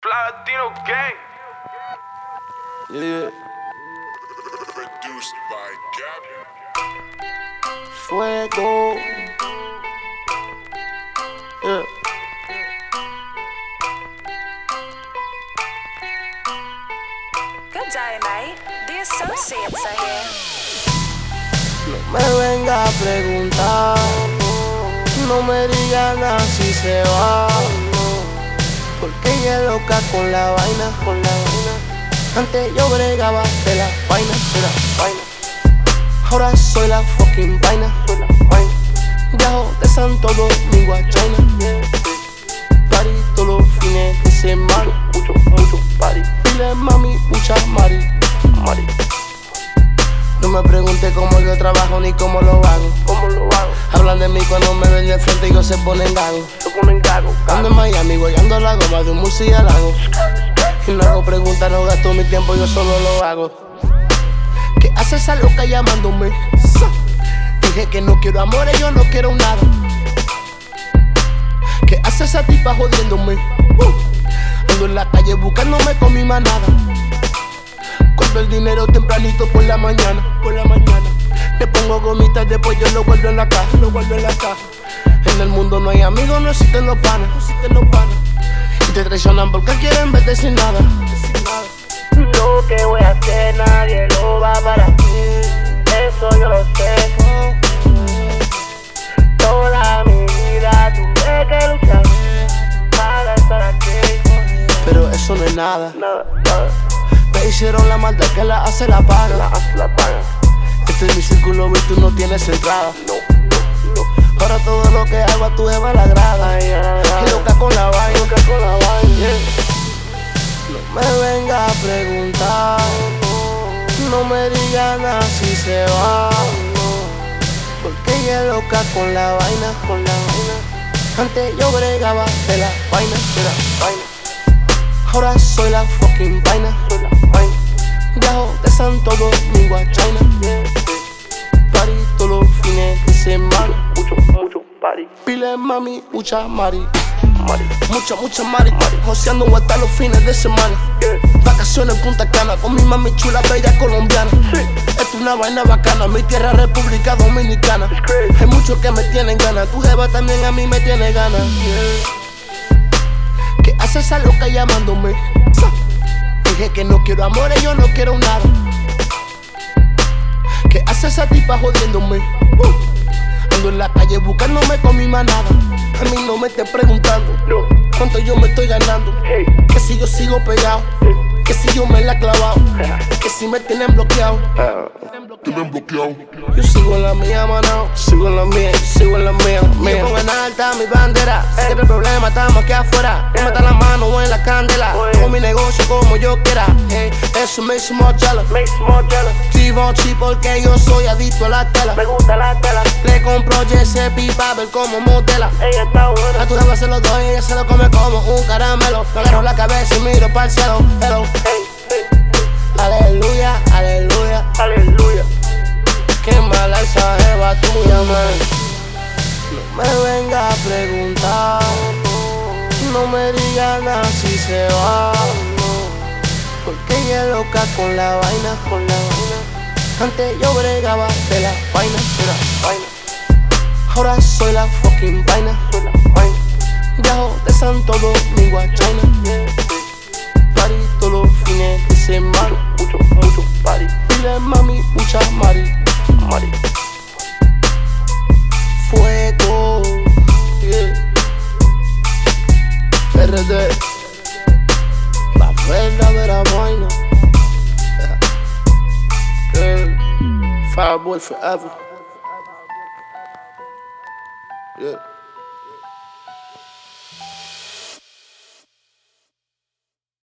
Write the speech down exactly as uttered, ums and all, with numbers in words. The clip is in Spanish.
Latino Gang. Yeah. Produced by Gabby. Fuego. Yeah. Good day, mate. The associates are here. No me venga a preguntar, no me diga nada si se va, porque ella es loca con la vaina, con la vaina. Antes yo bregaba de la vaina, de la vaina. Ahora soy la fucking vaina, soy la vaina. Viajo de Santo Domingo a China, party todos los fines de semana, mucho, mucho party. Dile mami, mucha mari, mari. No me pregunte cómo yo trabajo ni cómo lo hago, cómo lo hago. Hablan de mí cuando me ven de frente y ellos se ponen gago, se ponen gago. Ando en Miami guayando la goma de un murciélago. Y no hago preguntas, no gasto mi tiempo, yo solo lo hago. ¿Qué hace esa loca llamándome? Dije que no quiero amores, yo no quiero nada. ¿Qué hace esa tipa jodiéndome? Uh, ando en la calle buscándome con mi manada. Cuando el dinero tempranito por la mañana, por la mañana. Le pongo gomitas, después yo lo guardo en la caja, lo guardo en la caja. En el mundo no hay amigos, no existen los panas, no existen los panas. Y te traicionan porque quieren verte sin nada, sin nada. Lo que voy a hacer nadie lo va para ti, eso yo lo sé. Toda mi vida tuve que luchar para estar aquí, pero eso no es nada, nada, nada. Me hicieron la maldad que la hace la paga, la hace la paga. Este es mi círculo y tú no tienes entrada. No, no, no. Ahora todo lo que hago a tu jeva la agrada. Ay, ay, ay. Y loca con la vaina, loca con la vaina. Yeah. No me venga a preguntar, no me diga nada si se va, porque ella es loca con la vaina, con la vaina. Antes yo bregaba de la vaina, de la vaina. Ahora soy la fucking vaina, soy la vaina. Viajo de Santo Domingo a China, party todos los fines de semana, mucho, mucho party. Pile mami, mucha mari, mari. Mucha, mucha mari, mari. Joseando hasta los fines de semana, yeah. Vacaciones en Punta Cana con mi mami chula, bella colombiana, sí. Esto es una vaina bacana, mi tierra República Dominicana. Hay muchos que me tienen ganas, tu jeva también a mí me tiene ganas, yeah. ¿Qué hace esa loca llamándome? Dije que no quiero amores, yo no quiero nada. ¿Qué hace esa tipa jodiéndome? Uh, ando en la calle buscándome con mi manada. A mí no me estés preguntando cuánto yo me estoy ganando. Que si yo sigo pegado, que si yo me la he clavado, que si me tienen bloqueado, Tienen bloqueado. yo sigo en la mía, mano, sigo en la mía, yo sigo en la mía, mía. Yo pongo en alta mi bandera, si el problema estamos aquí afuera. No metan la mano o en la candela, con mi negocio como yo quiera, hey. Eso me hizo more jealous, Givenchy porque yo soy adicto a la tela. Me gusta la tela. Le compro Giuseppe pa' ver como modela. Ella está buena. A tu jeva se lo doy y ella se lo come como un caramelo. Me agarro la cabeza y miro pa'l cielo, hello. Hey, hey. Aleluya, aleluya, Aleluya. qué mala esa jeva tuya, man. No me venga a preguntar, no me diga nada si se va, porque ella es loca con la vaina, con la vaina. Antes yo bregaba de la vaina, de la vaina. Ahora soy la fucking vaina, soy la vaina. Viajo de Santo Domingo a China, party todos los fines de semana, mucho, mucho party. Dile mami, mucha mari, mari. Fuego, yeah. R D, la verdadera vaina, yeah. Yeah. Fireboy forever, yeah.